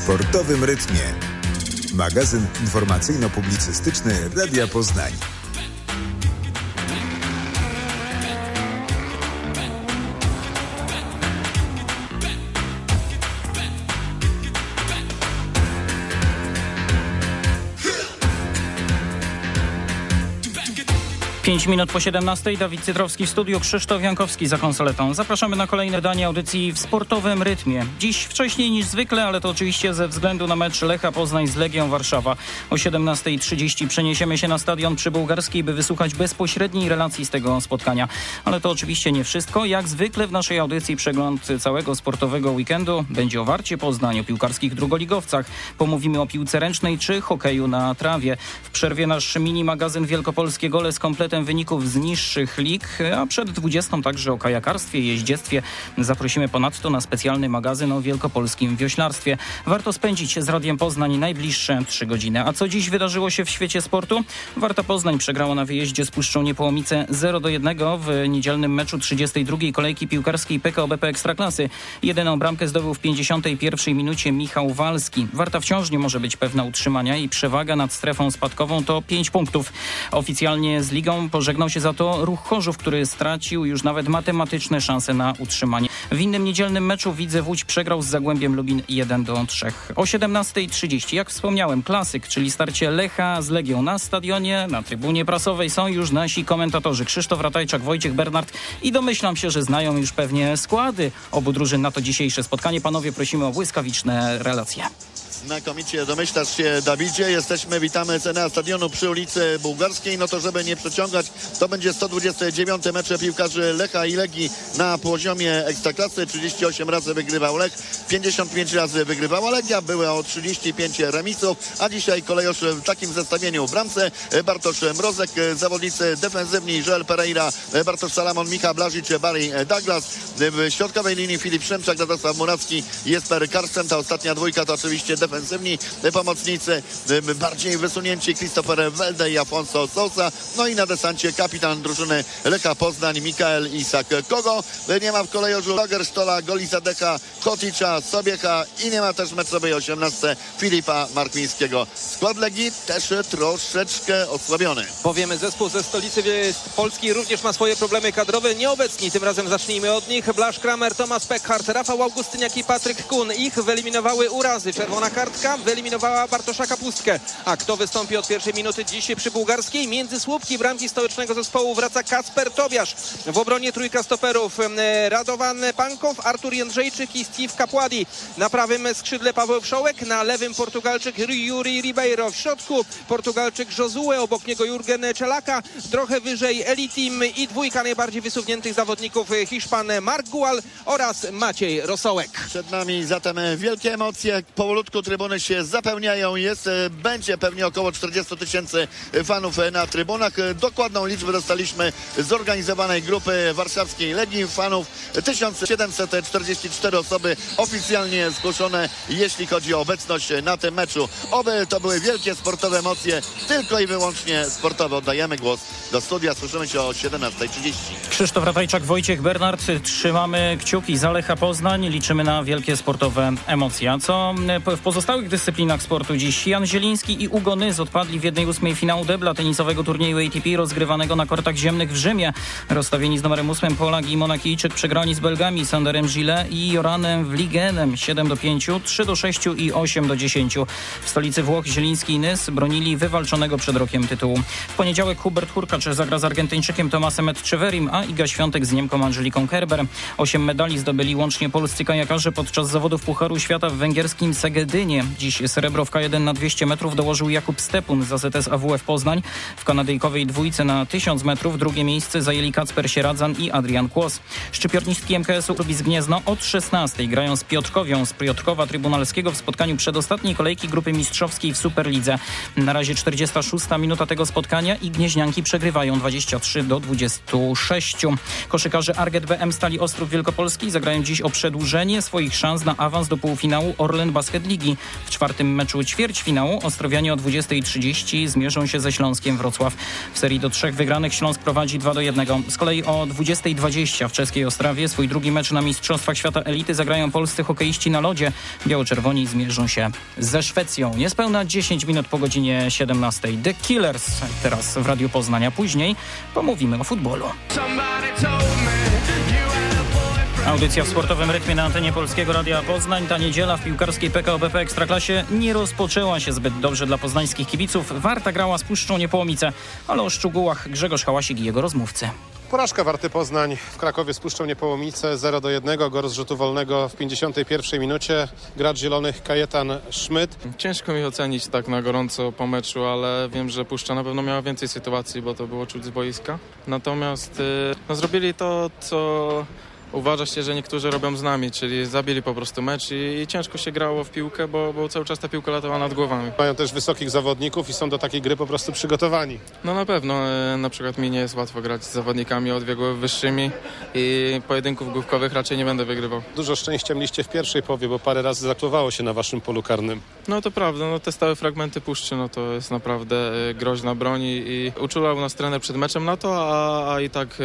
sportowym rytmie. Magazyn informacyjno-publicystyczny Radia Poznań. Pięć minut po 17:00. Dawid Cytrowski w studiu, Krzysztof Jankowski za konsoletą. Zapraszamy na kolejne wydanie audycji w sportowym rytmie. Dziś wcześniej niż zwykle, ale to oczywiście ze względu na mecz Lecha Poznań z Legią Warszawa. O 17:30 przeniesiemy się na stadion przy Bułgarskiej, by wysłuchać bezpośredniej relacji z tego spotkania. Ale to oczywiście nie wszystko. Jak zwykle w naszej audycji przegląd całego sportowego weekendu. Będzie o Warcie Poznań, o piłkarskich drugoligowcach. Pomówimy o piłce ręcznej czy hokeju na trawie. W przerwie nasz mini magazyn Wielkopolskie Gole z kompletem wyników z niższych lig, a przed 20:00 także o kajakarstwie i jeździectwie. Zaprosimy ponadto na specjalny magazyn o wielkopolskim wioślarstwie. Warto spędzić z Radiem Poznań najbliższe 3 godziny. A co dziś wydarzyło się w świecie sportu? Warta Poznań przegrała na wyjeździe z Puszczą Niepołomice 0-1 w niedzielnym meczu 32. kolejki piłkarskiej PKO BP Ekstraklasy. Jedyną bramkę zdobył w 51. minucie Michał Walski. Warta wciąż nie może być pewna utrzymania i przewaga nad strefą spadkową to 5 punktów. Oficjalnie z ligą pożegnał się za to Ruch Chorzów, który stracił już nawet matematyczne szanse na utrzymanie. W innym niedzielnym meczu Widzew Łódź przegrał z Zagłębiem Lubin 1-3. O 17:30, jak wspomniałem, klasyk, czyli starcie Lecha z Legią na stadionie. Na trybunie prasowej są już nasi komentatorzy Krzysztof Ratajczak, Wojciech Bernard i domyślam się, że znają już pewnie składy obu drużyn na to dzisiejsze spotkanie. Panowie, prosimy o błyskawiczne relacje. Znakomicie domyślasz się, Dawidzie. Witamy na stadionu przy ulicy Bułgarskiej. No to żeby nie przeciągać, to będzie 129 mecz piłkarzy Lecha i Legii na poziomie Ekstraklasy. 38 razy wygrywał Lech, 55 razy wygrywała Legia. Były o 35 remisów, a dzisiaj kolejorz w takim zestawieniu w bramce Bartosz Mrozek, zawodnicy defensywni Joel Pereira, Bartosz Salamon, Michał Blažič, Barry Douglas. W środkowej linii Filip Szymczak, Radosław Murawski, Jesper Karsten. Ta ostatnia dwójka to oczywiście defensywni pomocnicy, bardziej wysunięci Christopher Welde i Afonso Sousa. No i na desancie kapitan drużyny Lecha Poznań Mikael Isak Kogo. Nie ma w kolejorzu Lagerstola, Golizadecha, Koticza, Sobiecha i nie ma też w meczowej 18 Filipa Markwińskiego. Skład Legii też troszeczkę osłabiony. Powiemy, zespół ze stolicy Polski również ma swoje problemy kadrowe. Nieobecni, tym razem zacznijmy od nich. Blaż Kramer, Tomasz Peckhardt, Rafał Augustyniak i Patryk Kun. Ich wyeliminowały urazy. Czerwona kartka wyeliminowała Bartosza Kapustkę. A kto wystąpi od pierwszej minuty dzisiaj przy Bułgarskiej? Między słupki bramki stołecznego zespołu wraca Kacper Tobiasz. W obronie trójka stoperów Radovan Pankow, Artur Jędrzejczyk i Steve Kapładi. Na prawym skrzydle Paweł Wszołek, na lewym Portugalczyk Yuri Ribeiro. W środku Portugalczyk Josue, obok niego Jurgen Czelaka. Trochę wyżej Elitim i dwójka najbardziej wysuniętych zawodników Hiszpan Mark Gual oraz Maciej Rosołek. Przed nami zatem wielkie emocje. Powolutku trybuny się zapełniają. Będzie pewnie około 40 000 fanów na trybunach. Dokładną liczbę dostaliśmy z zorganizowanej grupy warszawskiej Legii. Fanów 1744 osoby oficjalnie zgłoszone, jeśli chodzi o obecność na tym meczu. Oby to były wielkie sportowe emocje, tylko i wyłącznie sportowe. Oddajemy głos do studia. Słyszymy się o 17:30. Krzysztof Ratajczak, Wojciech Bernard. Trzymamy kciuki za Lecha Poznań. Liczymy na wielkie sportowe emocje. A co w pozostałych dyscyplinach sportu dziś? Jan Zieliński i Ugo Nys odpadli w 1/8 finału debla tenisowego turnieju ATP rozgrywanego na kortach ziemnych w Rzymie. Rozstawieni z numerem 8 Polak i Monakijczyk przegrani z Belgami Sanderem Gillet i Joranem Vligenem 7-5, 3-6 i 8-10. W stolicy Włoch Zieliński i Nys bronili wywalczonego przed rokiem tytułu. W poniedziałek Hubert Hurkacz zagra z Argentyńczykiem Tomasem Etcheverim, a Iga Świątek z Niemką Angeliką Kerber. 8 medali zdobyli łącznie polscy kajakarze podczas zawodów Pucharu Świata w węgierskim Segedynie. Dziś srebro w K1 na 200 metrów dołożył Jakub Stepun z AZS AWF Poznań. W kanadyjkowej dwójce na 1000 metrów drugie miejsce zajęli Kacper Sieradzan i Adrian Kłos. Szczypiornistki MKS-u Rubis Gniezno od 16 grają z Piotrkowią z Piotrkowa Trybunalskiego w spotkaniu przedostatniej kolejki grupy mistrzowskiej w Superlidze. Na razie 46 minuta tego spotkania i gnieźnianki przegrywają 23-26. Koszykarze Arget BM Stali Ostrów Wielkopolski zagrają dziś o przedłużenie swoich szans na awans do półfinału Orlen Basket Ligi. Polski. W czwartym meczu ćwierćfinału Ostrowianie o 20:30 zmierzą się ze Śląskiem Wrocław. W serii do 3 wygranych Śląsk prowadzi 2-1. Z kolei o 20:20 w czeskiej Ostrawie swój drugi mecz na Mistrzostwach Świata Elity zagrają polscy hokeiści na lodzie. Biało-czerwoni zmierzą się ze Szwecją. Niespełna 10 minut po godzinie 17. The Killers teraz w Radiu Poznania. Później pomówimy o futbolu. Audycja w sportowym rytmie na antenie Polskiego Radia Poznań. Ta niedziela w piłkarskiej PKO BP Ekstraklasie nie rozpoczęła się zbyt dobrze dla poznańskich kibiców. Warta grała z Puszczą Niepołomice, ale o szczegółach Grzegorz Hałasik i jego rozmówcy. Porażka Warty Poznań w Krakowie z Puszczą Niepołomice 0-1, gol z rzutu wolnego w 51 minucie. Gracz zielonych Kajetan Szmyt. Ciężko mi ocenić tak na gorąco po meczu, ale wiem, że Puszcza na pewno miała więcej sytuacji, bo to było czuć z boiska. Natomiast zrobili to, co uważa się, że niektórzy robią z nami, czyli zabili po prostu mecz i ciężko się grało w piłkę, bo cały czas ta piłka latała nad głowami. Mają też wysokich zawodników i są do takiej gry po prostu przygotowani. No na pewno, na przykład mi nie jest łatwo grać z zawodnikami o 2 głowy wyższymi i pojedynków główkowych raczej nie będę wygrywał. Dużo szczęścia mieliście w pierwszej połowie, bo parę razy zakluwało się na waszym polu karnym. No to prawda, te stałe fragmenty Puszczy, to jest naprawdę groźna broń i uczulał nas trener przed meczem na to, a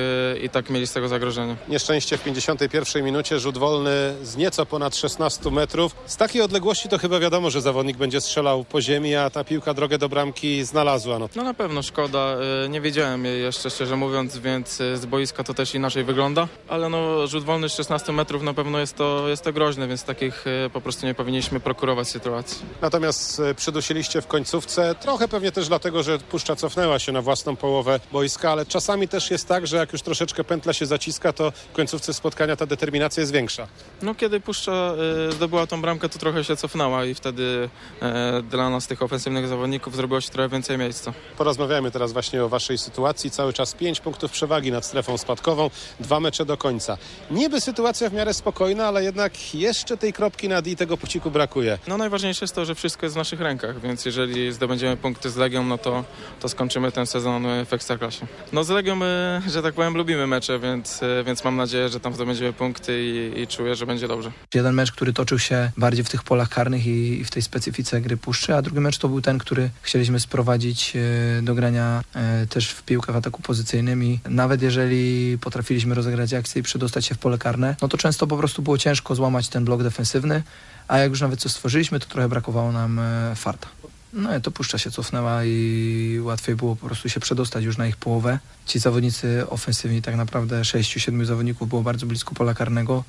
i tak mieli z tego zagrożenie. Nieszczęście w 51 minucie, rzut wolny z nieco ponad 16 metrów. Z takiej odległości to chyba wiadomo, że zawodnik będzie strzelał po ziemi, a ta piłka drogę do bramki znalazła. No na pewno szkoda. Nie wiedziałem jej jeszcze, szczerze mówiąc, więc z boiska to też inaczej wygląda. Ale rzut wolny z 16 metrów na pewno jest to groźne, więc takich po prostu nie powinniśmy prokurować sytuacji. Natomiast przydusiliście w końcówce, trochę pewnie też dlatego, że Puszcza cofnęła się na własną połowę boiska, ale czasami też jest tak, że jak już troszeczkę pętla się zaciska, to w końcówce spotkania ta determinacja jest większa. Kiedy Puszcza zdobyła tą bramkę, to trochę się cofnęła i wtedy dla nas, tych ofensywnych zawodników, zrobiło się trochę więcej miejsca. Porozmawiamy teraz właśnie o waszej sytuacji. Cały czas 5 punktów przewagi nad strefą spadkową, 2 mecze do końca. Niby sytuacja w miarę spokojna, ale jednak jeszcze tej kropki nad i tego puciku brakuje. Najważniejsze jest to, że wszystko jest w naszych rękach, więc jeżeli zdobędziemy punkty z Legią, to skończymy ten sezon w Ekstraklasie. Z Legią, że tak powiem, lubimy mecze, więc mam nadzieję, że tam zdobędziemy punkty i czuję, że będzie dobrze. Jeden mecz, który toczył się bardziej w tych polach karnych i w tej specyfice gry Puszczy, a drugi mecz to był ten, który chcieliśmy sprowadzić do grania też w piłkę w ataku pozycyjnym i nawet jeżeli potrafiliśmy rozegrać akcję i przedostać się w pole karne, to często po prostu było ciężko złamać ten blok defensywny, a jak już nawet coś stworzyliśmy, to trochę brakowało nam farta. I to Puszcza się cofnęła i łatwiej było po prostu się przedostać już na ich połowę. Ci zawodnicy ofensywni, tak naprawdę 6-7 zawodników było bardzo blisko pola karnego.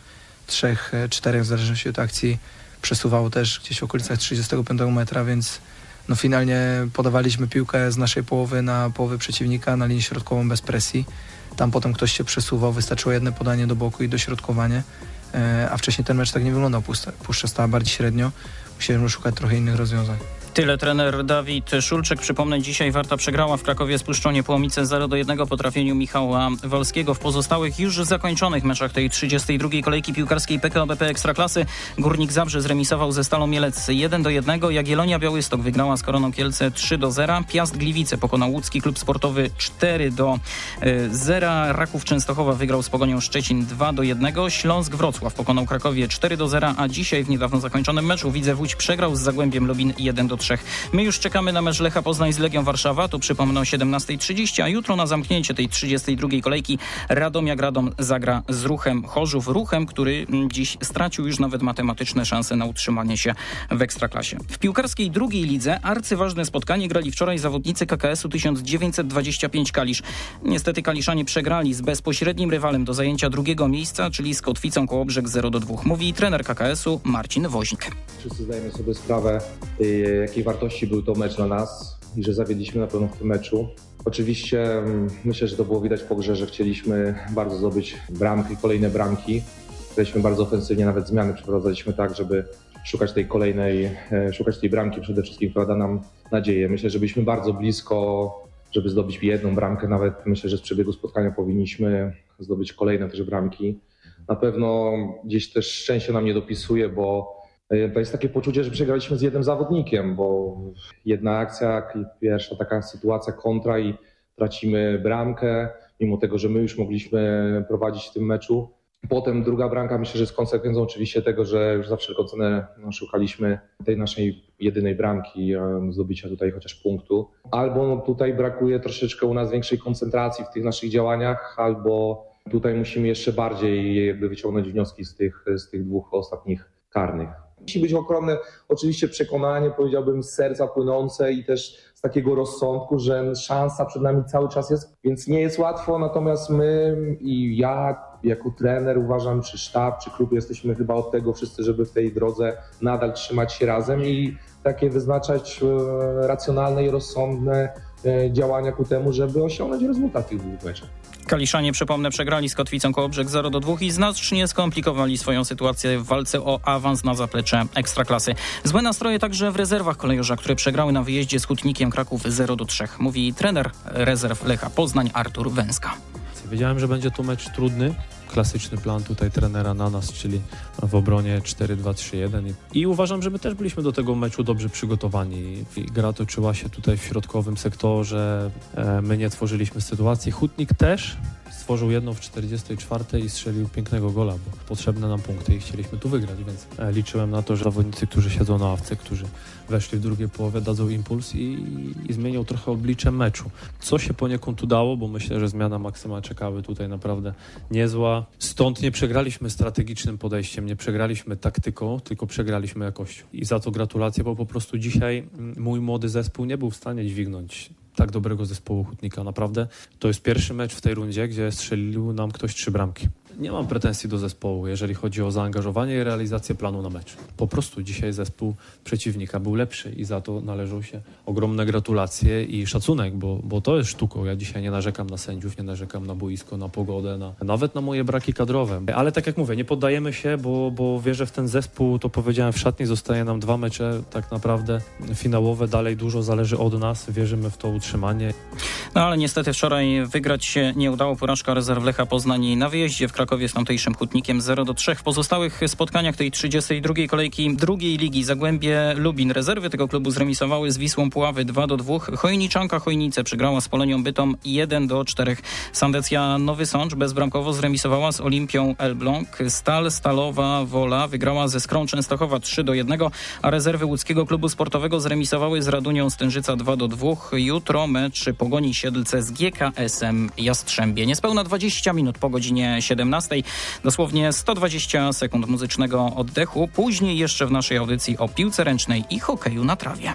3-4 w zależności od akcji przesuwało też gdzieś w okolicach 35 metra, więc finalnie podawaliśmy piłkę z naszej połowy na połowę przeciwnika na linię środkową bez presji. Tam potem ktoś się przesuwał, wystarczyło jedno podanie do boku i dośrodkowanie, a wcześniej ten mecz tak nie wyglądał. Puszcza stała bardziej średnio, musieliśmy szukać trochę innych rozwiązań. Tyle trener Dawid Szulczyk. Przypomnę, dzisiaj Warta przegrała w Krakowie z Puszczą Niepołomice 0-1 po trafieniu Michała Wolskiego. W pozostałych już zakończonych meczach tej 32. kolejki piłkarskiej PKO BP Ekstraklasy Górnik Zabrze zremisował ze Stalą Mielec 1-1. Jagiellonia Białystok wygrała z Koroną Kielce 3-0. Piast Gliwice pokonał łódzki klub sportowy 4-0. Raków Częstochowa wygrał z Pogonią Szczecin 2-1. Śląsk Wrocław pokonał Krakowie 4-0, a dzisiaj w niedawno zakończonym meczu Widzew Łódź przegrał z Zagłębiem Lubin 1-3. My już czekamy na mecz Lecha Poznań z Legią Warszawa, to przypomnę o 17:30, a jutro na zamknięcie tej 32. kolejki Radom zagra z Ruchem Chorzów. Ruchem, który dziś stracił już nawet matematyczne szanse na utrzymanie się w Ekstraklasie. W piłkarskiej drugiej lidze arcyważne spotkanie grali wczoraj zawodnicy KKS-u 1925 Kalisz. Niestety Kaliszanie przegrali z bezpośrednim rywalem do zajęcia drugiego miejsca, czyli z Kotwicą Kołobrzeg 0-2. Mówi trener KKS-u Marcin Woźnik. Wszyscy zdajemy sobie sprawę, jakiej wartości był to mecz dla nas i że zawiedliśmy na pewno w tym meczu. Oczywiście myślę, że to było widać po grze, że chcieliśmy bardzo zdobyć bramki, kolejne bramki. Graliśmy bardzo ofensywnie, nawet zmiany przeprowadzaliśmy tak, żeby szukać tej bramki przede wszystkim, która da nam nadzieję. Myślę, że byliśmy bardzo blisko, żeby zdobyć jedną bramkę, nawet myślę, że z przebiegu spotkania powinniśmy zdobyć kolejne też bramki. Na pewno gdzieś też szczęście nam nie dopisuje, bo to jest takie poczucie, że przegraliśmy z jednym zawodnikiem, bo jedna akcja, pierwsza taka sytuacja kontra i tracimy bramkę, mimo tego, że my już mogliśmy prowadzić w tym meczu. Potem druga bramka, myślę, że jest konsekwencją oczywiście tego, że już za wszelką cenę szukaliśmy tej naszej jedynej bramki, zdobycia tutaj chociaż punktu. Albo tutaj brakuje troszeczkę u nas większej koncentracji w tych naszych działaniach, albo tutaj musimy jeszcze bardziej jakby wyciągnąć wnioski z tych dwóch ostatnich karnych. Musi być ogromne oczywiście przekonanie, powiedziałbym, z serca płynące i też z takiego rozsądku, że szansa przed nami cały czas jest, więc nie jest łatwo, natomiast my i ja jako trener uważam, czy sztab, czy klub jesteśmy chyba od tego wszyscy, żeby w tej drodze nadal trzymać się razem i takie wyznaczać racjonalne i rozsądne działania ku temu, żeby osiągnąć rezultat tych dwóch meczów. Kaliszanie, przypomnę, przegrali z Kotwicą Kołobrzeg 0-2 i znacznie skomplikowali swoją sytuację w walce o awans na zaplecze Ekstraklasy. Złe nastroje także w rezerwach kolejorza, które przegrały na wyjeździe z Hutnikiem Kraków 0-3. Mówi trener rezerw Lecha Poznań Artur Węska. Wiedziałem, że będzie to mecz trudny. Klasyczny plan tutaj trenera na nas, czyli w obronie 4-2-3-1 i uważam, że my też byliśmy do tego meczu dobrze przygotowani. Gra toczyła się tutaj w środkowym sektorze, my nie tworzyliśmy sytuacji. Hutnik też stworzył jedną w 44 i strzelił pięknego gola, bo potrzebne nam punkty i chcieliśmy tu wygrać, więc liczyłem na to, że zawodnicy, którzy siedzą na ławce, którzy weszli w drugiej połowie, dadzą impuls i zmienią trochę oblicze meczu. Co się poniekąd udało, bo myślę, że zmiana Maksyma Czekały tutaj naprawdę niezła. Stąd nie przegraliśmy strategicznym podejściem, nie przegraliśmy taktyką, tylko przegraliśmy jakością. I za to gratulacje, bo po prostu dzisiaj mój młody zespół nie był w stanie dźwignąć tak dobrego zespołu Hutnika. Naprawdę to jest pierwszy mecz w tej rundzie, gdzie strzelił nam ktoś 3 bramki. Nie mam pretensji do zespołu, jeżeli chodzi o zaangażowanie i realizację planu na mecz. Po prostu dzisiaj zespół przeciwnika był lepszy i za to należą się ogromne gratulacje i szacunek, bo to jest sztuką. Ja dzisiaj nie narzekam na sędziów, nie narzekam na boisko, na pogodę, nawet na moje braki kadrowe. Ale tak jak mówię, nie poddajemy się, bo wierzę w ten zespół, to powiedziałem w szatni, zostaje nam 2 mecze tak naprawdę finałowe, dalej dużo zależy od nas, wierzymy w to utrzymanie. No ale niestety wczoraj wygrać się nie udało. Porażka rezerw Lecha Poznań na wyjeździe w Krakowie z tamtejszym Hutnikiem 0-3. W pozostałych spotkaniach tej 32. kolejki drugiej ligi Zagłębie Lubin rezerwy tego klubu zremisowały z Wisłą Puławy 2-2. Chojniczanka Chojnice przegrała z Polonią Bytom 1-4. Sandecja Nowy Sącz bezbramkowo zremisowała z Olimpią Elbląg. Stal Stalowa Wola wygrała ze Skrą Częstochowa 3-1, a rezerwy łódzkiego klubu sportowego zremisowały z Radunią Stężyca 2-2. Jutro mecz Pogoni Siedlce z GKS-em Jastrzębie. Niespełna 20 minut po godzinie 17. Dosłownie 120 sekund muzycznego oddechu. Później jeszcze w naszej audycji o piłce ręcznej i hokeju na trawie.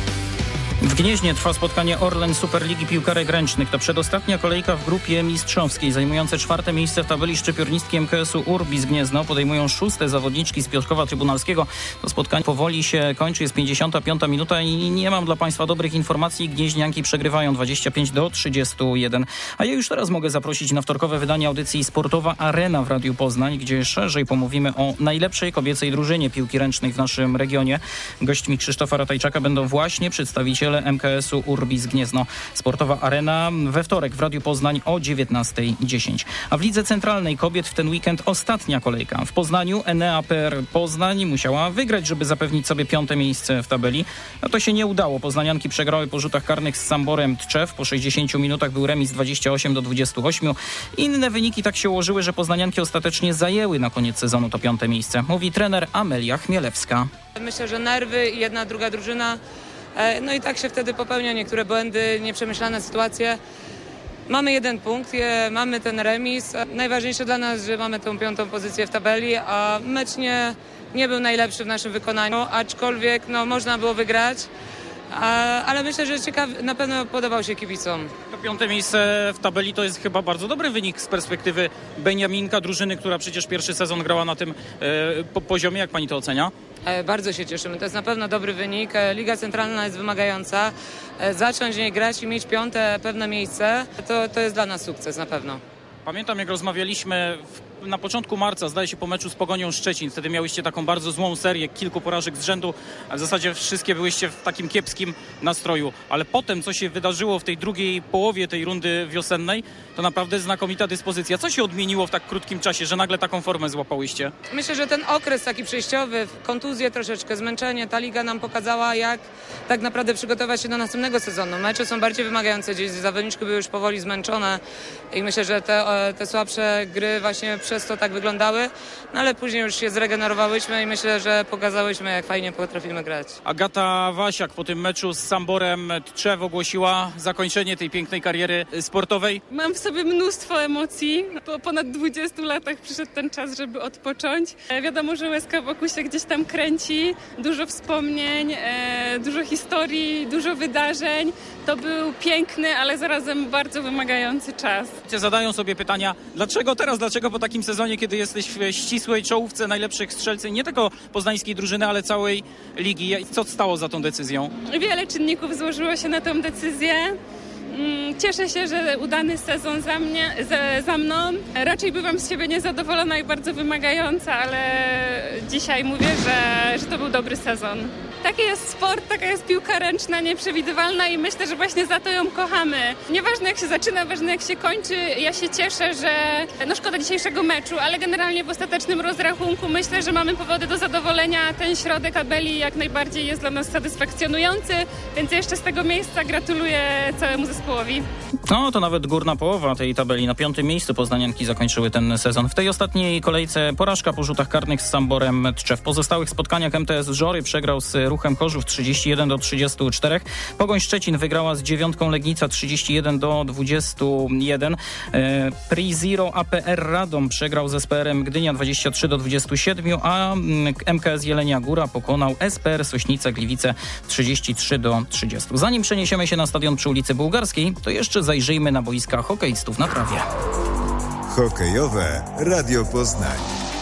W Gnieźnie trwa spotkanie Orlen Superligi Piłkarek Ręcznych. To przedostatnia kolejka w grupie mistrzowskiej. Zajmujące 4. miejsce w tabeli szczypiornistki MKS-u Urbis Gniezno podejmują 6. zawodniczki z Piotrkowa Trybunalskiego. To spotkanie powoli się kończy, jest 55 minuta i nie mam dla Państwa dobrych informacji. Gnieźnianki przegrywają 25-31. A ja już teraz mogę zaprosić na wtorkowe wydanie audycji Sportowa Arena w Radiu Poznań, gdzie szerzej pomówimy o najlepszej kobiecej drużynie piłki ręcznej w naszym regionie. Gośćmi Krzysztofa Ratajczaka będą właśnie przedstawiciele MKS-u Urbis Gniezno. Sportowa Arena we wtorek w Radiu Poznań o 19:10. A w Lidze Centralnej kobiet w ten weekend ostatnia kolejka. W Poznaniu Enea PR Poznań musiała wygrać, żeby zapewnić sobie 5. miejsce w tabeli. No to się nie udało. Poznanianki przegrały po rzutach karnych z Samborem Tczew. Po 60 minutach był remis 28-28. Inne wyniki tak się ułożyły, że poznanianki ostatecznie zajęły na koniec sezonu to 5. miejsce. Mówi trener Amelia Chmielewska. Myślę, że nerwy i jedna, druga drużyna. No i tak się wtedy popełnia niektóre błędy, nieprzemyślane sytuacje. Mamy 1 punkt, mamy ten remis. Najważniejsze dla nas, że mamy tą 5. pozycję w tabeli, a mecz nie był najlepszy w naszym wykonaniu, aczkolwiek można było wygrać. Ale myślę, że ciekawy, na pewno podobał się kibicom. To 5. miejsce w tabeli to jest chyba bardzo dobry wynik z perspektywy Beniaminka, drużyny, która przecież pierwszy sezon grała na tym poziomie. Jak pani to ocenia? Bardzo się cieszymy. To jest na pewno dobry wynik. Liga Centralna jest wymagająca. Zacząć w niej grać i mieć 5. pewne miejsce, to jest dla nas sukces na pewno. Pamiętam, jak rozmawialiśmy na początku marca, zdaje się po meczu z Pogonią Szczecin. Wtedy miałyście taką bardzo złą serię, kilku porażek z rzędu, a w zasadzie wszystkie byłyście w takim kiepskim nastroju. Ale potem, co się wydarzyło w tej drugiej połowie tej rundy wiosennej, to naprawdę znakomita dyspozycja. Co się odmieniło w tak krótkim czasie, że nagle taką formę złapałyście? Myślę, że ten okres taki przejściowy, kontuzje troszeczkę, zmęczenie, ta liga nam pokazała, jak tak naprawdę przygotować się do następnego sezonu. Mecze są bardziej wymagające, gdzieś zawodniczki były już powoli zmęczone i myślę, że te słabsze gry właśnie przez to tak wyglądały, no ale później już się zregenerowałyśmy i myślę, że pokazałyśmy, jak fajnie potrafimy grać. Agata Wasiak po tym meczu z Samborem Tczew ogłosiła zakończenie tej pięknej kariery sportowej. Mam w sobie mnóstwo emocji. Po ponad 20 latach przyszedł ten czas, żeby odpocząć. Wiadomo, że łezka wokół się gdzieś tam kręci. Dużo wspomnień, dużo historii, dużo wydarzeń. To był piękny, ale zarazem bardzo wymagający czas. Zadają sobie pytania, dlaczego teraz, dlaczego po takim sezonie, kiedy jesteś w ścisłej czołówce najlepszych strzelcy, nie tylko poznańskiej drużyny, ale całej ligi. Co stało za tą decyzją? Wiele czynników złożyło się na tę decyzję. Cieszę się, że udany sezon za mną. Raczej bywam z siebie niezadowolona i bardzo wymagająca, ale dzisiaj mówię, że to był dobry sezon. Taki jest sport, taka jest piłka ręczna, nieprzewidywalna i myślę, że właśnie za to ją kochamy. Nieważne jak się zaczyna, ważne jak się kończy. Ja się cieszę, że szkoda dzisiejszego meczu, ale generalnie w ostatecznym rozrachunku myślę, że mamy powody do zadowolenia. Ten środek tabeli jak najbardziej jest dla nas satysfakcjonujący, więc jeszcze z tego miejsca gratuluję całemu zespołowi. No to nawet górna połowa tej tabeli. Na 5. miejscu poznanianki zakończyły ten sezon. W tej ostatniej kolejce porażka po rzutach karnych z Samborem Tczew. W pozostałych spotkaniach MTS Żory przegrał z Ruchem Chorzów 31-34. Pogoń Szczecin wygrała z Dziewiątką Legnica 31-21. Prizero APR Radom przegrał z SPR-em Gdynia 23-27, a MKS Jelenia Góra pokonał SPR Sośnice Gliwice 33-30. Zanim przeniesiemy się na stadion przy ulicy Bułgarskiej, to jeszcze zajrzyjmy na boiska hokeistów na trawie. Hokejowe Radio Poznań.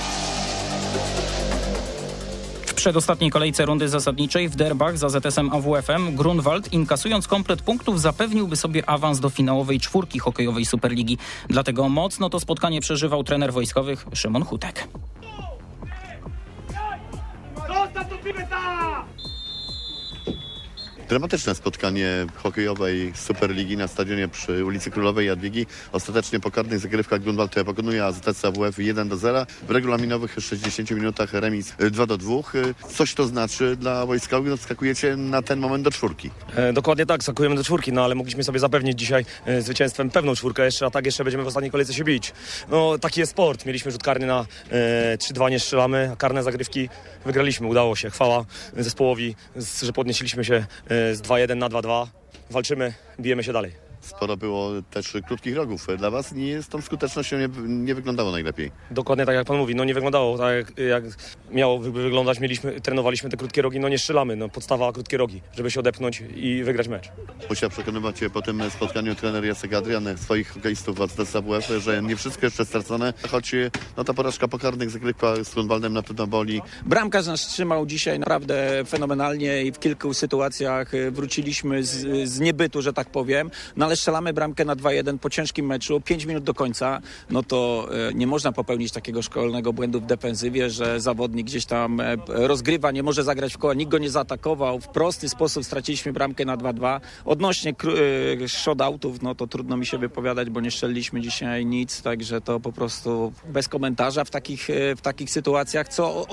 W przedostatniej kolejce rundy zasadniczej w derbach za ZS-em AWF-em Grunwald, inkasując komplet punktów, zapewniłby sobie awans do finałowej czwórki hokejowej Superligi. Dlatego mocno to spotkanie przeżywał trener wojskowych Szymon Hutek. Dramatyczne spotkanie hokejowej Superligi na stadionie przy ulicy Królowej Jadwigi. Ostatecznie po karnych zagrywkach Grunwald pokonuje AZS AWF 1-0. W regulaminowych 60 minutach remis 2-2. Coś to znaczy dla wojskowych? Skakujecie na ten moment do czwórki. Dokładnie tak, skakujemy do czwórki, ale mogliśmy sobie zapewnić dzisiaj zwycięstwem pewną czwórkę jeszcze, a tak jeszcze będziemy w ostatniej kolejce się bić. Taki jest sport. Mieliśmy rzut karny na 3-2, nie strzelamy, a karne zagrywki wygraliśmy. Udało się. Chwała zespołowi, że podnieśliśmy się z 2-1 na 2-2. Walczymy, bijemy się dalej. Sporo było też krótkich rogów. Dla was z tą skutecznością nie wyglądało najlepiej. Dokładnie tak jak pan mówi, nie wyglądało tak jak miało wyglądać. Trenowaliśmy te krótkie rogi, nie strzelamy. Podstawa krótkie rogi, żeby się odepchnąć i wygrać mecz. Musiał przekonywać po tym spotkaniu trener Jacek Adrian swoich hokeistów z AWF, że nie wszystko jeszcze stracone, choć ta porażka po karnych zagrywkach z Grunwaldem na pewno boli. Bramkarz nas trzymał dzisiaj naprawdę fenomenalnie i w kilku sytuacjach wróciliśmy z niebytu, że tak powiem. Ale strzelamy bramkę na 2-1 po ciężkim meczu, 5 minut do końca, to nie można popełnić takiego szkolnego błędu w defensywie, że zawodnik gdzieś tam rozgrywa, nie może zagrać w koła, nikt go nie zaatakował. W prosty sposób straciliśmy bramkę na 2-2. Odnośnie shootoutów, to trudno mi się wypowiadać, bo nie strzeliliśmy dzisiaj nic, także to po prostu bez komentarza w takich sytuacjach.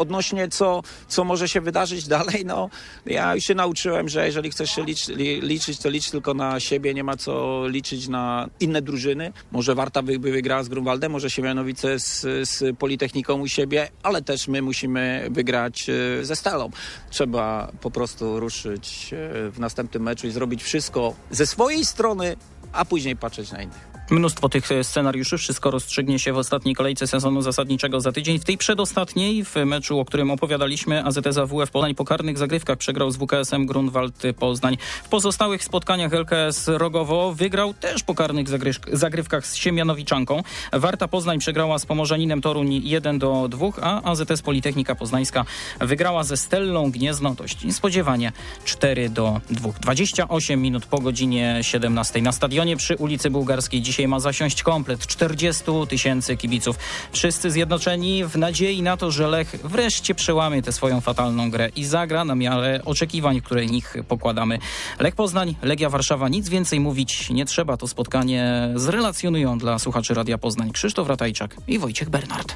Co może się wydarzyć dalej, ja już się nauczyłem, że jeżeli chcesz się liczyć, to licz tylko na siebie, nie ma co liczyć na inne drużyny. Może Warta by wygrała z Grunwaldem, może Siemianowice z Politechniką u siebie, ale też my musimy wygrać ze Stalą. Trzeba po prostu ruszyć w następnym meczu i zrobić wszystko ze swojej strony, a później patrzeć na innych. Mnóstwo tych scenariuszy, wszystko rozstrzygnie się w ostatniej kolejce sezonu zasadniczego za tydzień. W tej przedostatniej, w meczu, o którym opowiadaliśmy, AZS AWF Poznań po karnych zagrywkach przegrał z WKS-em Grunwald Poznań. W pozostałych spotkaniach LKS Rogowo wygrał też po karnych zagrywkach z Siemianowiczanką. Warta Poznań przegrała z Pomorzaninem Toruń 1-2, a AZS Politechnika Poznańska wygrała ze Stellą Gniezno dość niespodziewanie 4-2. 28 minut po godzinie 17 na stadionie przy ulicy Bułgarskiej. Dzisiaj ma zasiąść komplet 40 000 kibiców. Wszyscy zjednoczeni w nadziei na to, że Lech wreszcie przełamie tę swoją fatalną grę i zagra na miarę oczekiwań, które w nich pokładamy. Lech Poznań, Legia Warszawa, nic więcej mówić nie trzeba. To spotkanie zrelacjonują dla słuchaczy Radia Poznań Krzysztof Ratajczak i Wojciech Bernard.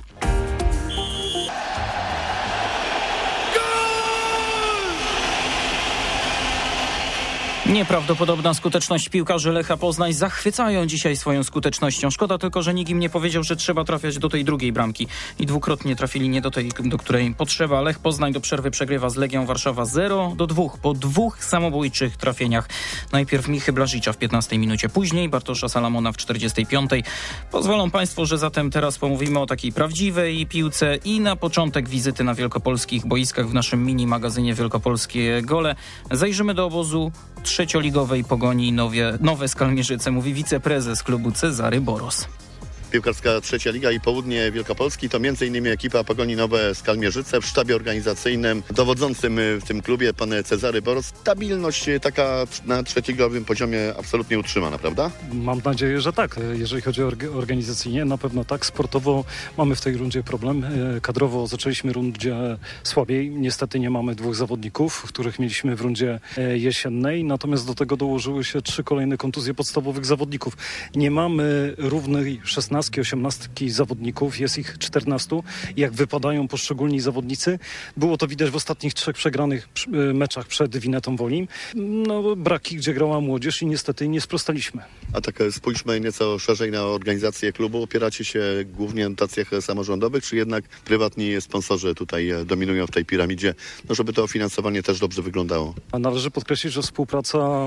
Nieprawdopodobna skuteczność piłkarzy Lecha Poznań zachwycają dzisiaj swoją skutecznością. Szkoda tylko, że nikt im nie powiedział, że trzeba trafiać do tej drugiej bramki. I dwukrotnie trafili nie do tej, do której potrzeba. Lech Poznań do przerwy przegrywa z Legią Warszawa 0-2 po 2 samobójczych trafieniach. Najpierw Michy Blażicza w 15 minucie, później Bartosza Salamona w 45. Pozwolą Państwo, że zatem teraz pomówimy o takiej prawdziwej piłce i na początek wizyty na wielkopolskich boiskach w naszym mini-magazynie Wielkopolskie Gole. Zajrzymy do obozu trzecioligowej Pogoni Nowe Skalmierzyce, mówi wiceprezes klubu Cezary Boros. Piłkarska Trzecia Liga i Południe Wielkopolski to m.in. ekipa Pogoni Nowe Skalmierzyce. W sztabie organizacyjnym dowodzącym w tym klubie pan Cezary Boros. Stabilność taka na trzecioligowym poziomie absolutnie utrzymana, prawda? Mam nadzieję, że tak. Jeżeli chodzi o organizacyjnie, na pewno tak. Sportowo mamy w tej rundzie problem. Kadrowo zaczęliśmy rundzie słabiej. Niestety nie mamy 2 zawodników, których mieliśmy w rundzie jesiennej. Natomiast do tego dołożyły się 3 kolejne kontuzje podstawowych zawodników. Nie mamy równej 16-18 zawodników, jest ich 14. Jak wypadają poszczególni zawodnicy, było to widać w ostatnich 3 przegranych meczach przed Winetą Wolim. No, braki, gdzie grała młodzież i niestety nie sprostaliśmy. A tak spójrzmy nieco szerzej na organizację klubu. Opieracie się głównie na dotacjach samorządowych, czy jednak prywatni sponsorzy tutaj dominują w tej piramidzie, no żeby to finansowanie też dobrze wyglądało? A należy podkreślić, że współpraca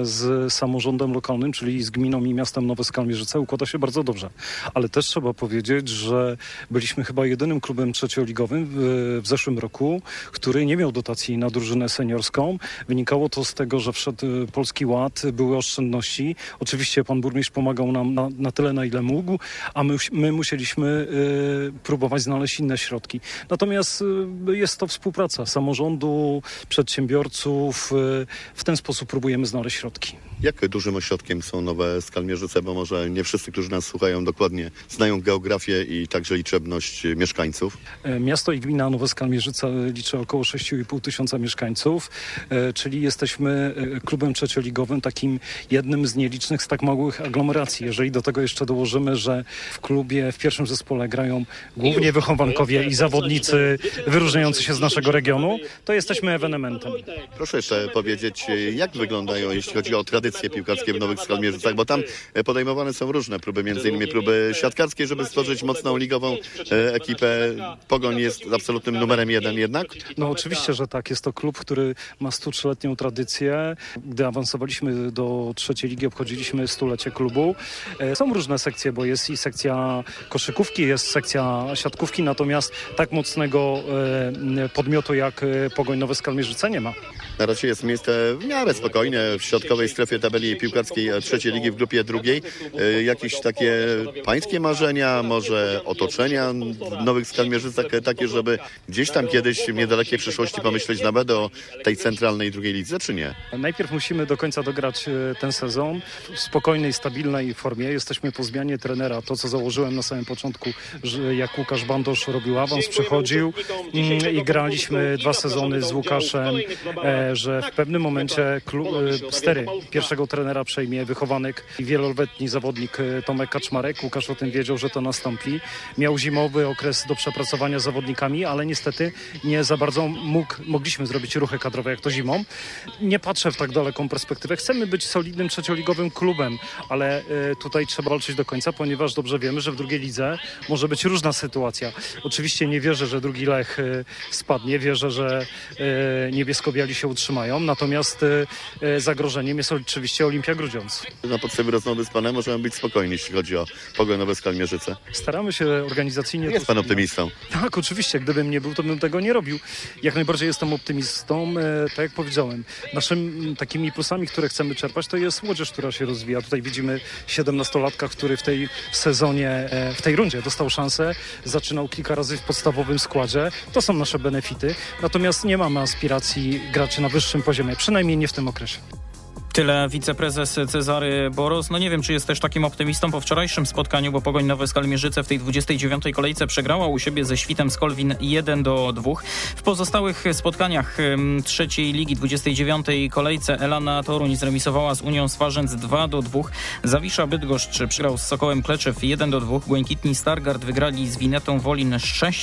z samorządem lokalnym, czyli z gminą i miastem Nowe Skalmierzyce układa się bardzo dobrze. Ale też trzeba powiedzieć, że byliśmy chyba jedynym klubem trzecioligowym w zeszłym roku, który nie miał dotacji na drużynę seniorską. Wynikało to z tego, że wszedł Polski Ład, były oszczędności. Oczywiście pan burmistrz pomagał nam na tyle, na ile mógł, a my musieliśmy próbować znaleźć inne środki. Natomiast jest to współpraca samorządu, przedsiębiorców. W ten sposób próbujemy znaleźć środki. Jak dużym ośrodkiem są Nowe Skalmierzyce, bo może nie wszyscy, którzy nas słuchają, dokładnie znają geografię i także liczebność mieszkańców? Miasto i gmina Nowe Skalmierzyce liczy około 6,5 tysiąca mieszkańców, czyli jesteśmy klubem trzecioligowym, takim jednym z nielicznych z tak małych aglomeracji. Jeżeli do tego jeszcze dołożymy, że w klubie, w pierwszym zespole grają głównie wychowankowie i zawodnicy wyróżniający się z naszego regionu, to jesteśmy ewenementem. Proszę jeszcze powiedzieć, jak wyglądają, jeśli chodzi o tradycje piłkarskie w Nowych Skalmierzycach, bo tam podejmowane są różne próby, między innymi próby siatkarskie, żeby stworzyć mocną ligową ekipę. Pogoń jest absolutnym numerem 1 jednak? No oczywiście, że tak. Jest to klub, który ma 103-letnią tradycję. Gdy awansowaliśmy do trzeciej ligi, obchodziliśmy 100-lecie klubu. Są różne sekcje, bo jest i sekcja koszykówki, jest sekcja siatkówki, natomiast tak mocnego podmiotu jak Pogoń Nowe Skalmierzyce nie ma. Na razie jest miejsce w miarę spokojne w środkowej strefie tabeli piłkarskiej trzeciej ligi w grupie drugiej. Jakieś takie pańskie marzenia, może otoczenia w Nowych Skalmierzycach takie, żeby gdzieś tam kiedyś w niedalekiej przyszłości pomyśleć nawet o tej centralnej drugiej lidze, czy nie? Najpierw musimy do końca dograć ten sezon w spokojnej, stabilnej formie. Jesteśmy po zmianie trenera. To, co założyłem na samym początku, że jak Łukasz Bandosz robił awans, przychodził i graliśmy 2 sezony z Łukaszem, że w pewnym momencie stery pierwszego trenera przejmie wychowanek i wieloletni zawodnik Tomek Kaczmarek. Łukasz o tym wiedział, że to nastąpi. Miał zimowy okres do przepracowania z zawodnikami, ale niestety nie za bardzo mogliśmy zrobić ruchy kadrowe jak to zimą. Nie patrzę w tak daleką perspektywę. Chcemy być solidnym trzecioligowym klubem, ale tutaj trzeba walczyć do końca, ponieważ dobrze wiemy, że w drugiej lidze może być różna sytuacja. Oczywiście nie wierzę, że drugi Lech spadnie. Wierzę, że niebiesko-biali się utrzymają. Natomiast zagrożeniem jest oczywiście Olimpia Grudziądz. Na podstawie rozmowy z panem możemy być spokojni, jeśli chodzi o Pogoń Nowe Skalmierzyce. Staramy się organizacyjnie... Jest pan optymistą? Tak, oczywiście. Gdybym nie był, to bym tego nie robił. Jak najbardziej jestem optymistą. Tak jak powiedziałem, naszymi takimi plusami, które chcemy czerpać, to jest młodzież, która się rozwija. Tutaj widzimy 17-latka, który w tej sezonie, w tej rundzie dostał szansę. Zaczynał kilka razy w podstawowym składzie. To są nasze benefity. Natomiast nie mamy aspiracji graczy na wyższym poziomie, przynajmniej nie w tym okresie. Tyle wiceprezes Cezary Boros. No nie wiem, czy jest też takim optymistą po wczorajszym spotkaniu, bo Pogoń Nowe Skalmierzyce w tej 29. kolejce przegrała u siebie ze Świtem Skolwin 1-2. W pozostałych spotkaniach trzeciej ligi 29. kolejce Elana Toruń zremisowała z Unią Swarzędz 2-2. Zawisza Bydgoszcz przegrał z Sokołem Kleczew 1-2. Błękitni Stargard wygrali z Winetą Wolin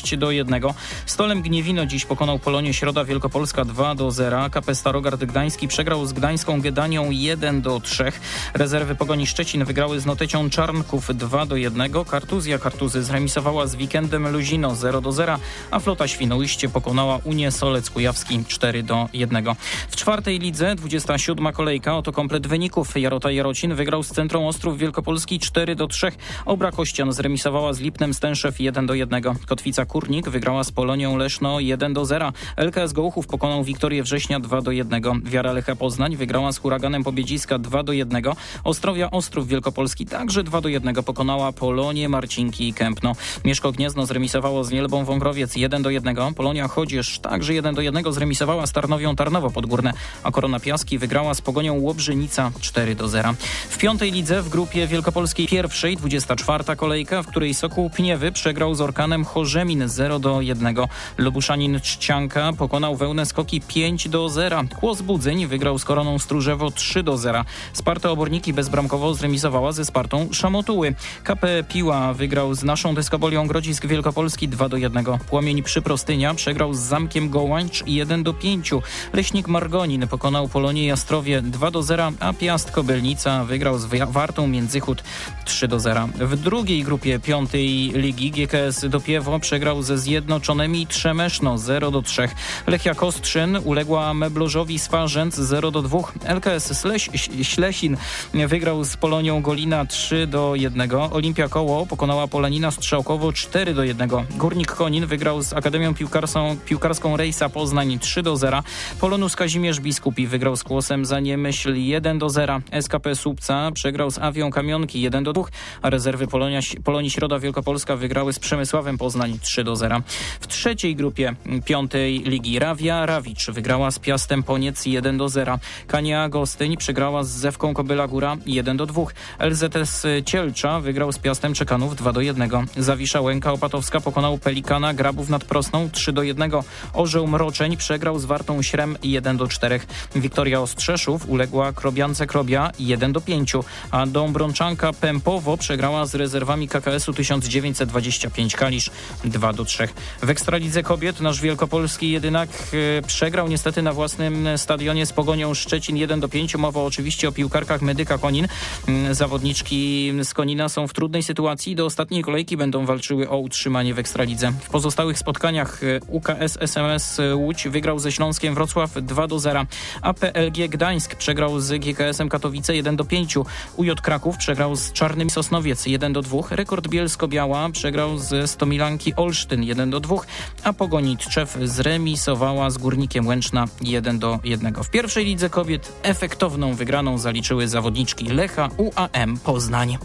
6-1. Stolem Gniewino dziś pokonał Polonię Środa Wielkopolska 2-0. KP Starogard Gdański przegrał z Gdańską Gedanią Gdynią 1-3. Rezerwy Pogoni Szczecin wygrały z Notecią Czarnków 2-1. Kartuzy zremisowała z Weekendem Luzino 0-0, a Flota Świnoujście pokonała Unię Solec Kujawski 4-1. W czwartej lidze 27. kolejka, oto komplet wyników. Jarota Jarocin wygrał z Centrą Ostrów Wielkopolski 4-3. Obra Kościan zremisowała z Lipnem Stęszew 1-1. Kotwica Kurnik wygrała z Polonią Leszno 1-0. LKS Gołuchów pokonał Wiktorię Września 2-1. Wiara Lecha Poznań wygrała z Huraganem Pobiedziska 2-1. Ostrowia Ostrów Wielkopolski także 2-1 pokonała Polonię Marcinki i Kępno. Mieszko Gniezno zremisowało z Nielbą Wągrowiec 1-1. Polonia Chodzież także 1-1 zremisowała z Tarnowią Tarnowo Podgórne, a Korona Piaski wygrała z Pogonią Łobrzynica 4-0. W piątej lidze w grupie wielkopolskiej pierwszej 24. kolejka, w której Sokół Pniewy przegrał z Orkanem Chorzemin 0-1. Lubuszanin Trzcianka pokonał Wełnę Skoki 5-0. Kłos Budzeń wygrał z Koroną Stróżewo 3-0. Sparta Oborniki bezbramkowo zremisowała ze Spartą Szamotuły. KP Piła wygrał z Naszą Dyskobolią Grodzisk Wielkopolski 2-1. Płomień Przyprostynia przegrał z Zamkiem Gołańcz 1-5. Leśnik Margonin pokonał Polonię Jastrowie 2-0, a Piast Kobylnica wygrał z Wartą Międzychód 3-0. W drugiej grupie piątej ligi GKS Dopiewo przegrał ze Zjednoczonymi Trzemeszno 0-3. Lechia Kostrzyn uległa Meblorzowi Swarzędz 0-2. LKS Ślesin wygrał z Polonią Golina 3-1. Olimpia Koło pokonała Polanina Strzałkowo 4-1. Górnik Konin wygrał z Akademią Piłkarską Rejsa Poznań 3-0. Polonus Kazimierz Biskupi wygrał z Kłosem Zaniemyśl 1-0. SKP Słupca przegrał z Awią Kamionki 1-2, a rezerwy Polonii Środa Wielkopolska wygrały z Przemysławem Poznań 3-0. W trzeciej grupie piątej ligi Rawia Rawicz wygrała z Piastem Poniec 1-0. Kania Gostyń przegrała z Zewką Kobyla Góra 1-2. LZS Cielcza wygrał z Piastem Czekanów 2-1. Zawisza Łęka Opatowska pokonał Pelikana Grabów nad Prosną 3-1. Orzeł Mroczeń przegrał z Wartą Śrem 1-4. Wiktoria Ostrzeszów uległa Krobiance Krobia 1-5, a Dąbrączanka Pępowo przegrała z rezerwami KKS-u 1925 Kalisz 2-3. W Ekstralidze Kobiet nasz wielkopolski jedynak przegrał niestety na własnym stadionie z Pogonią Szczecin 1-5. Mowa oczywiście o piłkarkach Medyka Konin. Zawodniczki z Konina są w trudnej sytuacji. Do ostatniej kolejki będą walczyły o utrzymanie w Ekstralidze. W pozostałych spotkaniach UKS SMS Łódź wygrał ze Śląskiem Wrocław 2-0. APLG Gdańsk przegrał z GKS-em Katowice 1-5. UJ Kraków przegrał z Czarnym Sosnowiec 1-2. Rekord Bielsko-Biała przegrał ze Stomilanki Olsztyn 1-2, a Pogoni Tczew zremisowała z Górnikiem Łęczna 1-1. W pierwszej lidze kobiet efektowną wygraną zaliczyły zawodniczki Lecha UAM Poznań.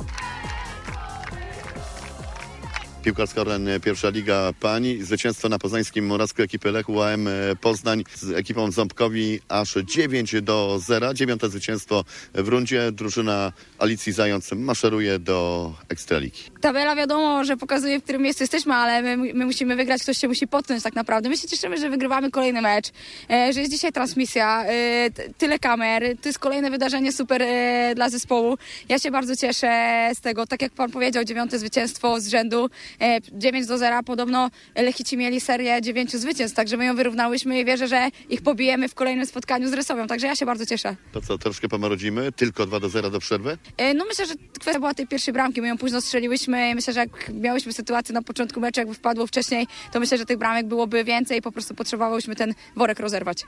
Piłkarska Orlen, pierwsza liga pań. Zwycięstwo na poznańskim Morawsku ekipy Lech UAM Poznań z ekipą Ząbkowi aż 9-0. 9. zwycięstwo w rundzie. Drużyna Alicji Zając maszeruje do Ekstraligi. Tabela wiadomo, że pokazuje, w którym miejscu jesteśmy, ale my musimy wygrać, ktoś się musi potknąć tak naprawdę. My się cieszymy, że wygrywamy kolejny mecz, że jest dzisiaj transmisja, tyle kamer, to jest kolejne wydarzenie super dla zespołu. Ja się bardzo cieszę z tego, tak jak pan powiedział, 9. zwycięstwo z rzędu. 9-0. Podobno Lechici mieli serię 9 zwycięstw, także my ją wyrównałyśmy i wierzę, że ich pobijemy w kolejnym spotkaniu z Rysowią, także ja się bardzo cieszę. To co, troszkę pomarodzimy? Tylko 2-0 do przerwy? No myślę, że kwestia była tej pierwszej bramki, my ją późno strzeliłyśmy i myślę, że jak miałyśmy sytuację na początku meczu, jakby wpadło wcześniej, to myślę, że tych bramek byłoby więcej i po prostu potrzebowałyśmy ten worek rozerwać.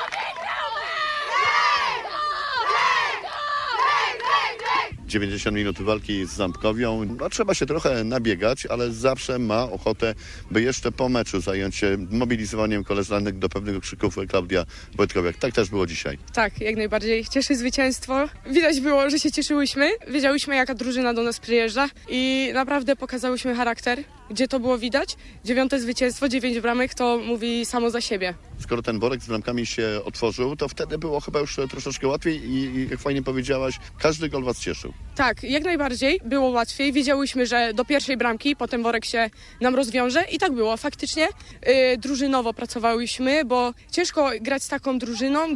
90 minut walki z Ząbkowią. No, trzeba się trochę nabiegać, ale zawsze ma ochotę, by jeszcze po meczu zająć się mobilizowaniem koleżanek do pewnych krzyków Klaudia Wojtkowiak. Tak też było dzisiaj. Tak, jak najbardziej. Cieszy zwycięstwo. Widać było, że się cieszyłyśmy. Wiedziałyśmy, jaka drużyna do nas przyjeżdża i naprawdę pokazałyśmy charakter, gdzie to było widać. 9. zwycięstwo, 9 bramek, to mówi samo za siebie. Skoro ten worek z bramkami się otworzył, to wtedy było chyba już troszeczkę łatwiej i jak fajnie powiedziałaś, każdy gol was cieszył. Tak, jak najbardziej było łatwiej. Wiedziałyśmy, że do pierwszej bramki potem worek się nam rozwiąże i tak było. Faktycznie drużynowo pracowałyśmy, bo ciężko grać z taką drużyną, gdzie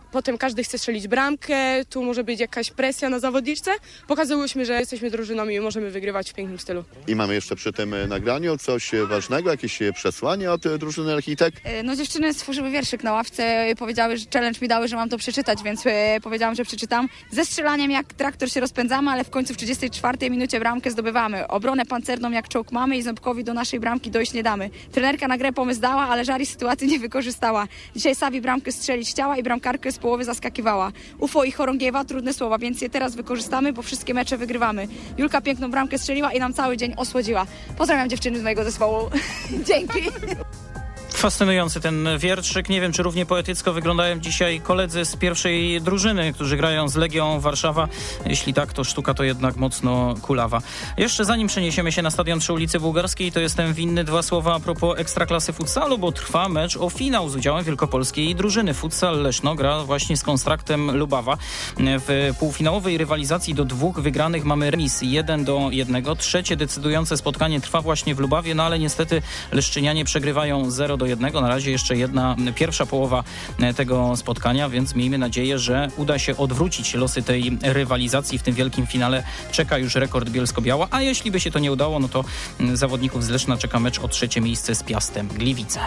potem każdy chce strzelić bramkę, tu może być jakaś presja na zawodniczce. Pokazałyśmy, że jesteśmy drużyną i możemy wygrywać w pięknym stylu. I mamy jeszcze przy tym nagraniu coś ważnego, jakieś przesłanie od drużyny Lechitek? No dziewczyny stworzyły wierszyk na ławce, powiedziały, że challenge mi dały, że mam to przeczytać, więc powiedziałam, że przeczytam. Ze strzelaniem jak traktor się rozpędzamy, ale w końcu w 34 minucie bramkę zdobywamy. Obronę pancerną jak czołg mamy i Ząbkowi do naszej bramki dojść nie damy. Trenerka na grę pomysł dała, ale Żari sytuacji nie wykorzystała. Dzisiaj Sawi bramkę strzelić chciała i bramkarkę z połowy zaskakiwała. Ufo i chorągiewa, trudne słowa, więc je teraz wykorzystamy, bo wszystkie mecze wygrywamy. Julka piękną bramkę strzeliła i nam cały dzień osłodziła. Pozdrawiam dziewczyny z mojego zespołu. Dzięki. Fascynujący ten wierszyk. Nie wiem, czy równie poetycko wyglądają dzisiaj koledzy z pierwszej drużyny, którzy grają z Legią Warszawa. Jeśli tak, to sztuka to jednak mocno kulawa. Jeszcze zanim przeniesiemy się na stadion przy ulicy Bułgarskiej, to jestem winny 2 słowa a propos Ekstraklasy futsalu, bo trwa mecz o finał z udziałem wielkopolskiej drużyny. Futsal Leszno gra właśnie z Konstraktem Lubawa. W półfinałowej rywalizacji do 2 wygranych mamy remis 1-1. Trzecie decydujące spotkanie trwa właśnie w Lubawie, no ale niestety leszczynianie przegrywają 0-1. Na razie jeszcze pierwsza połowa tego spotkania, więc miejmy nadzieję, że uda się odwrócić losy tej rywalizacji. W tym wielkim finale czeka już rekord Bielsko-Biała, a jeśli by się to nie udało, no to zawodników z Leszna czeka mecz o 3. miejsce z Piastem Gliwice.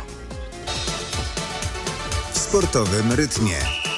W sportowym rytmie.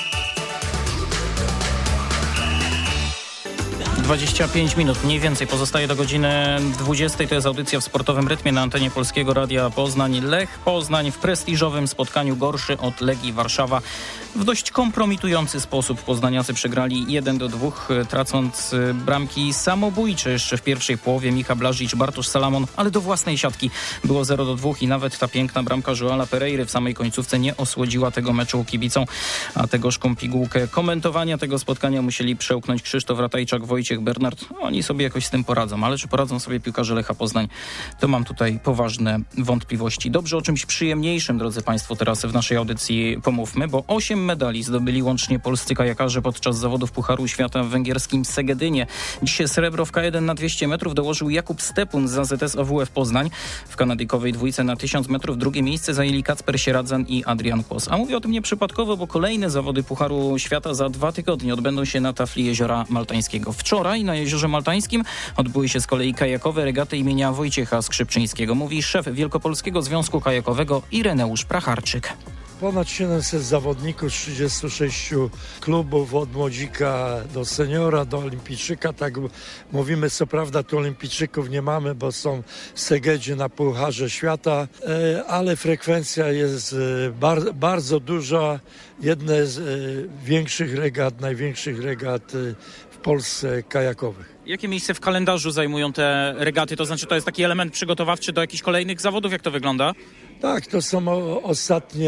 25 minut mniej więcej pozostaje do godziny 20. To jest audycja w sportowym rytmie na antenie Polskiego Radia Poznań. Lech Poznań w prestiżowym spotkaniu gorszy od Legii Warszawa. W dość kompromitujący sposób poznaniacy przegrali 1-2, tracąc bramki samobójcze jeszcze w pierwszej połowie. Micha Blažič, Bartosz Salamon, ale do własnej siatki było 0-2 i nawet ta piękna bramka Joala Pereiry w samej końcówce nie osłodziła tego meczu kibicom, a tę gorzką pigułkę komentowania tego spotkania musieli przełknąć Krzysztof Ratajczak, Wojciech Bernard. Oni sobie jakoś z tym poradzą, ale czy poradzą sobie piłkarze Lecha Poznań, to mam tutaj poważne wątpliwości. Dobrze, o czymś przyjemniejszym, drodzy Państwo, teraz w naszej audycji pomówmy, bo 8 medali zdobyli łącznie polscy kajakarze podczas zawodów Pucharu Świata w węgierskim Segedynie. Dzisiaj srebro w K1 na 200 metrów dołożył Jakub Stepun z AZS AWF Poznań. W kanadyjkowej dwójce na 1000 metrów drugie miejsce zajęli Kacper Sieradzan i Adrian Kłos. A mówię o tym nieprzypadkowo, bo kolejne zawody Pucharu Świata za 2 tygodnie odbędą się na tafli Jeziora Maltańskiego. Wczoraj na Jeziorze Maltańskim odbyły się z kolei kajakowe regaty imienia Wojciecha Skrzypczyńskiego. Mówi szef Wielkopolskiego Związku Kajakowego Ireneusz Pracharczyk. Ponad 700 zawodników z 36 klubów, od młodzika do seniora, do olimpijczyka. Tak mówimy, co prawda tu olimpijczyków nie mamy, bo są w Segedzie na Pucharze Świata, ale frekwencja jest bardzo duża. Jedne z większych regat, największych regat w Polsce kajakowych. Jakie miejsce w kalendarzu zajmują te regaty? To znaczy, to jest taki element przygotowawczy do jakichś kolejnych zawodów? Jak to wygląda? Tak, to są ostatnie,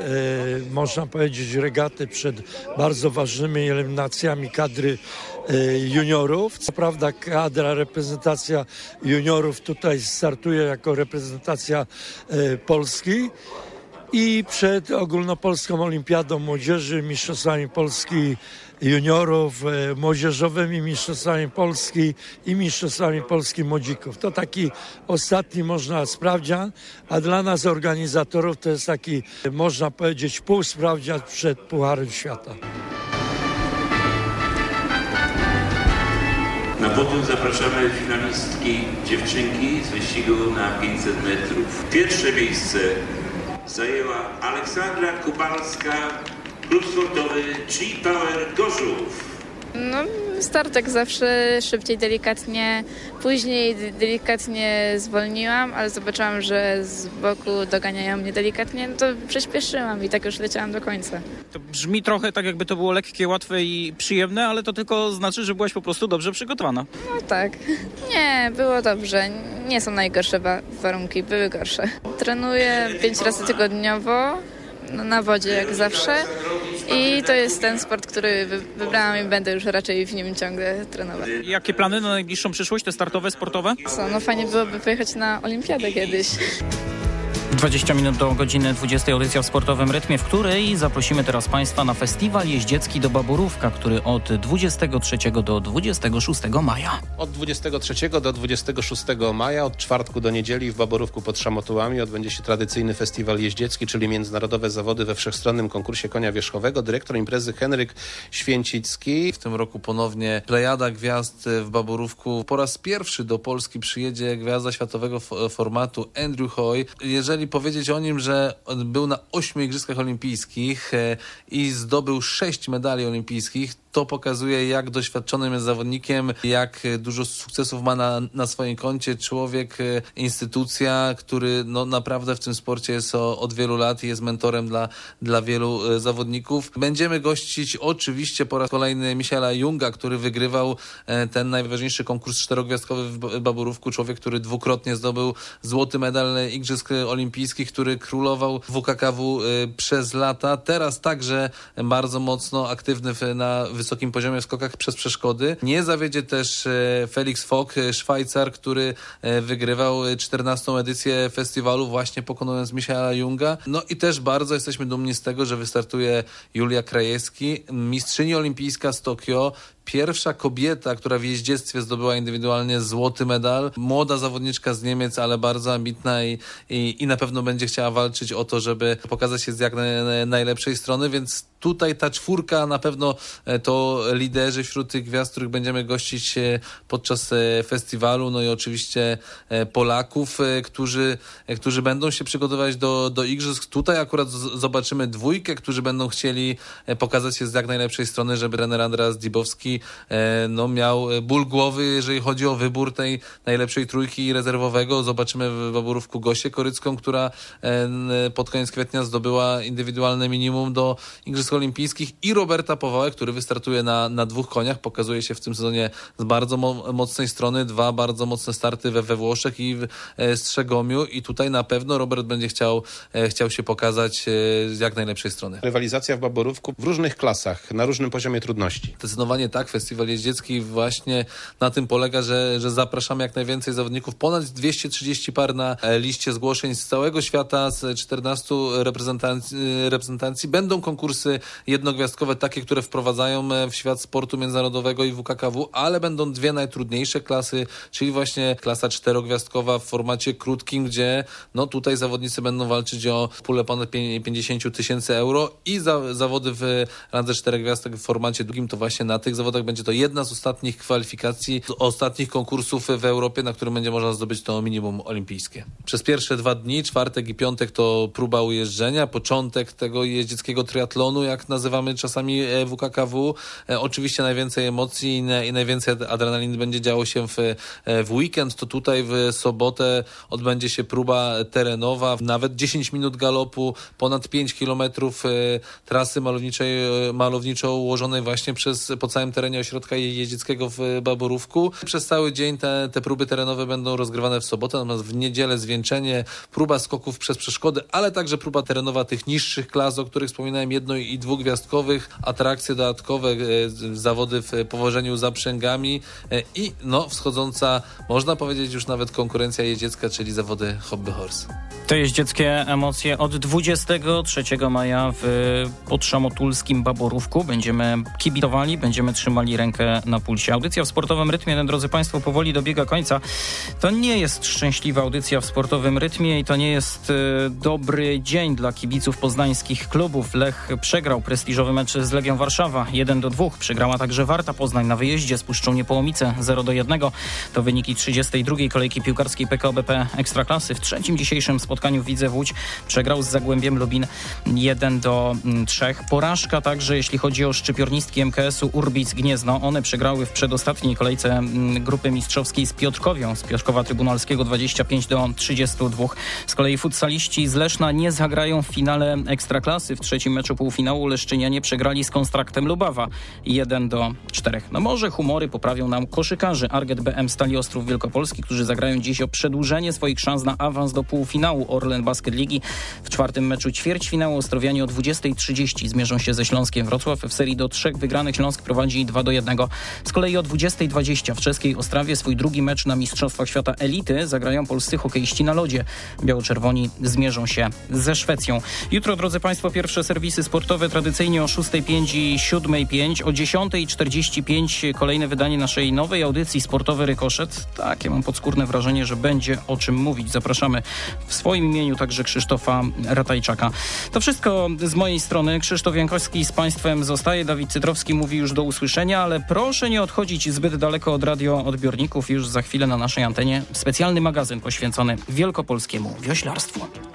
można powiedzieć, regaty przed bardzo ważnymi eliminacjami kadry juniorów. Co prawda reprezentacja juniorów tutaj startuje jako reprezentacja Polski. I przed ogólnopolską olimpiadą młodzieży, mistrzostwami Polski juniorów, młodzieżowymi mistrzostwami Polski i mistrzostwami Polski młodzików. To taki ostatni, można, sprawdzian, a dla nas organizatorów to jest taki, można powiedzieć, półsprawdzian przed Pucharem Świata. Na podium zapraszamy finalistki dziewczynki z wyścigu na 500 metrów. Pierwsze miejsce zajęła Aleksandra Kubalska, klub sportowy G-Power Gorzów. No, start jak zawsze szybciej, delikatnie, później delikatnie zwolniłam, ale zobaczyłam, że z boku doganiają mnie delikatnie, no to przyspieszyłam i tak już leciałam do końca. To brzmi trochę tak, jakby to było lekkie, łatwe i przyjemne, ale to tylko znaczy, że byłaś po prostu dobrze przygotowana. No tak. Nie, było dobrze. Nie są najgorsze warunki, były gorsze. Trenuję 5 razy tygodniowo, na wodzie jak zawsze i to jest ten sport, który wybrałam i będę już raczej w nim ciągle trenować. Jakie plany na najbliższą przyszłość, te startowe, sportowe? No fajnie byłoby pojechać na olimpiadę kiedyś. 20 minut do godziny 20. Audycja w sportowym rytmie, w której zaprosimy teraz Państwa na festiwal jeździecki do Baborówka, który od 23 do 26 maja. Od 23 do 26 maja, od czwartku do niedzieli w Baborówku pod Szamotułami odbędzie się tradycyjny festiwal jeździecki, czyli międzynarodowe zawody we wszechstronnym konkursie konia wierzchowego. Dyrektor imprezy Henryk Święcicki. W tym roku ponownie plejada gwiazd w Baborówku. Po raz pierwszy do Polski przyjedzie gwiazda światowego formatu Andrew Hoy. Jeżeli powiedzieć o nim, że był na 8 Igrzyskach Olimpijskich i zdobył 6 medali olimpijskich, to pokazuje, jak doświadczonym jest zawodnikiem, jak dużo sukcesów ma na swoim koncie. Człowiek, instytucja, który naprawdę w tym sporcie jest od wielu lat i jest mentorem dla wielu zawodników. Będziemy gościć oczywiście po raz kolejny Michaela Junga, który wygrywał ten najważniejszy konkurs czterogwiazdkowy w Baborówku. Człowiek, który dwukrotnie zdobył złoty medal Igrzysk Olimpijskich, który królował w WKKW przez lata. Teraz także bardzo mocno aktywny na wysokim poziomie w skokach przez przeszkody. Nie zawiedzie też Felix Fock, Szwajcar, który wygrywał 14. edycję festiwalu właśnie pokonując Michaela Junga. No i też bardzo jesteśmy dumni z tego, że wystartuje Julia Krajewski, mistrzyni olimpijska z Tokio, pierwsza kobieta, która w jeździectwie zdobyła indywidualnie złoty medal. Młoda zawodniczka z Niemiec, ale bardzo ambitna i na pewno będzie chciała walczyć o to, żeby pokazać się z jak najlepszej strony, więc tutaj ta czwórka na pewno to liderzy wśród tych gwiazd, których będziemy gościć podczas festiwalu. No i oczywiście Polaków, którzy będą się przygotowywać do igrzysk. Tutaj akurat zobaczymy dwójkę, którzy będą chcieli pokazać się z jak najlepszej strony, żeby trener Andreas Dibowski miał ból głowy, jeżeli chodzi o wybór tej najlepszej trójki rezerwowego. Zobaczymy w Baborówku Gosię Korycką, która pod koniec kwietnia zdobyła indywidualne minimum do Igrzysk Olimpijskich, i Roberta Powałę, który wystartuje na 2 koniach. Pokazuje się w tym sezonie z bardzo mocnej strony. 2 bardzo mocne starty we Włoszech i w Strzegomiu, i tutaj na pewno Robert będzie chciał się pokazać z jak najlepszej strony. Rywalizacja w Baborówku w różnych klasach, na różnym poziomie trudności. Zdecydowanie tak. Festiwal jeździecki właśnie na tym polega, że zapraszamy jak najwięcej zawodników. Ponad 230 par na liście zgłoszeń z całego świata, z 14 reprezentacji. Będą konkursy jednogwiazdkowe, takie, które wprowadzają w świat sportu międzynarodowego i WKKW, ale będą 2 najtrudniejsze klasy, czyli właśnie klasa 4-gwiazdkowa w formacie krótkim, gdzie tutaj zawodnicy będą walczyć o pulę ponad 50 000 euro, i zawody w randze 4 gwiazdek w formacie długim. To właśnie na tych zawodach będzie to jedna z ostatnich kwalifikacji, z ostatnich konkursów w Europie, na którym będzie można zdobyć to minimum olimpijskie. Przez pierwsze 2 dni, czwartek i piątek, to próba ujeżdżenia, początek tego jeździeckiego triatlonu, jak nazywamy czasami WKKW. Oczywiście najwięcej emocji i najwięcej adrenaliny będzie działo się w weekend. To tutaj w sobotę odbędzie się próba terenowa, nawet 10 minut galopu, ponad 5 kilometrów trasy malowniczo ułożonej właśnie po całym terenie ośrodka jeździeckiego w Baborówku. Przez cały dzień te próby terenowe będą rozgrywane w sobotę, natomiast w niedzielę zwieńczenie, próba skoków przez przeszkody, ale także próba terenowa tych niższych klas, o których wspominałem, 1- i 2-gwiazdkowych, atrakcje dodatkowe, zawody w powożeniu zaprzęgami i wschodząca, można powiedzieć już nawet konkurencja jeździecka, czyli zawody hobby horse. Te jeździeckie emocje od 23 maja w podszamotulskim Baborówku. Będziemy kibitowali, będziemy trzymali rękę na pulsie. Audycja w sportowym rytmie, drodzy Państwo, powoli dobiega końca. To nie jest szczęśliwa audycja w sportowym rytmie i to nie jest dobry dzień dla kibiców poznańskich klubów. Lech przegrał prestiżowy mecz z Legią Warszawa 1-2. Przegrała także Warta Poznań na wyjeździe z Puszczą Niepołomice 0-1. To wyniki 32. kolejki piłkarskiej PKO BP Ekstraklasy. W trzecim dzisiejszym spotkaniu Widzew Łódź przegrał z Zagłębiem Lubin 1-3. Porażka także jeśli chodzi o szczypiornistki MKS-u Urbic Gniezno. One przegrały w przedostatniej kolejce grupy mistrzowskiej z Piotrkowią, z Piotrkowa Trybunalskiego 25-32. Z kolei futsaliści z Leszna nie zagrają w finale Ekstraklasy. W trzecim meczu półfinału leszczynianie przegrali z Konstraktem Lubawa 1-4. Może humory poprawią nam koszykarze Arget BM Stali Ostrów Wielkopolski, którzy zagrają dziś o przedłużenie swoich szans na awans do półfinału Orlen Basket Ligi. W czwartym meczu ćwierćfinału ostrowianie o 20:30 zmierzą się ze Śląskiem Wrocław. W serii do 3 wygranych Śląsk prowadzi wygrali 2-1. Z kolei o 20:20 w czeskiej Ostrawie swój drugi mecz na Mistrzostwach Świata Elity zagrają polscy hokeiści na lodzie. Biało-czerwoni zmierzą się ze Szwecją. Jutro, drodzy Państwo, pierwsze serwisy sportowe tradycyjnie o 6:05 i 7:05. O 10:45 kolejne wydanie naszej nowej audycji Sportowy Rykoszet. Takie mam podskórne wrażenie, że będzie o czym mówić. Zapraszamy w swoim imieniu także Krzysztofa Ratajczaka. To wszystko z mojej strony. Krzysztof Jankowski z Państwem zostaje. Dawid Cytrowski mówi już do usłyszenia, ale proszę nie odchodzić zbyt daleko od radioodbiorników. Już za chwilę na naszej antenie specjalny magazyn poświęcony wielkopolskiemu wioślarstwu.